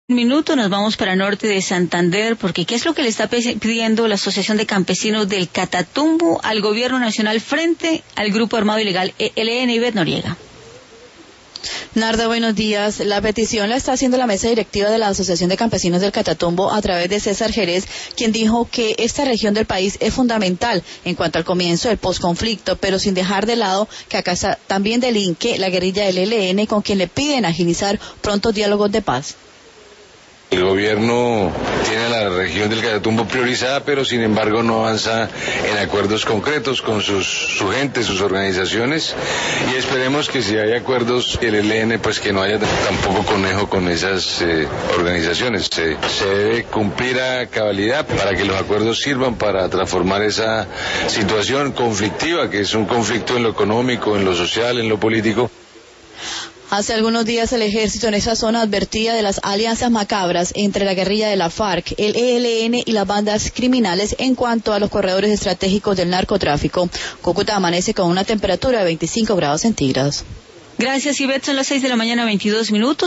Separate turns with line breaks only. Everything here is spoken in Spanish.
Minuto, nos vamos para norte de Santander, porque ¿qué es lo que le está pidiendo la Asociación de Campesinos del Catatumbo al Gobierno Nacional frente al grupo armado ilegal ELN? Ivette Noriega.
Narda, buenos días. La petición la está haciendo la mesa directiva de la Asociación de Campesinos del Catatumbo a través de César Jerez, quien dijo que esta región del país es fundamental en cuanto al comienzo del posconflicto, pero sin dejar de lado que acá está también delinque la guerrilla del ELN, con quien le piden agilizar prontos diálogos de paz.
El gobierno tiene a la región del Catatumbo priorizada, pero sin embargo no avanza en acuerdos concretos con su gente, sus organizaciones, y esperemos que si hay acuerdos el ELN, pues que no haya tampoco conejo con esas organizaciones. Se debe cumplir a cabalidad para que los acuerdos sirvan para transformar esa situación conflictiva, que es un conflicto en lo económico, en lo social, en lo político.
Hace algunos días el ejército en esa zona advertía de las alianzas macabras entre la guerrilla de la FARC, el ELN y las bandas criminales en cuanto a los corredores estratégicos del narcotráfico. Cúcuta amanece con una temperatura de 25 grados centígrados.
Gracias, Ivette. Son las 6 de la mañana, 22 minutos.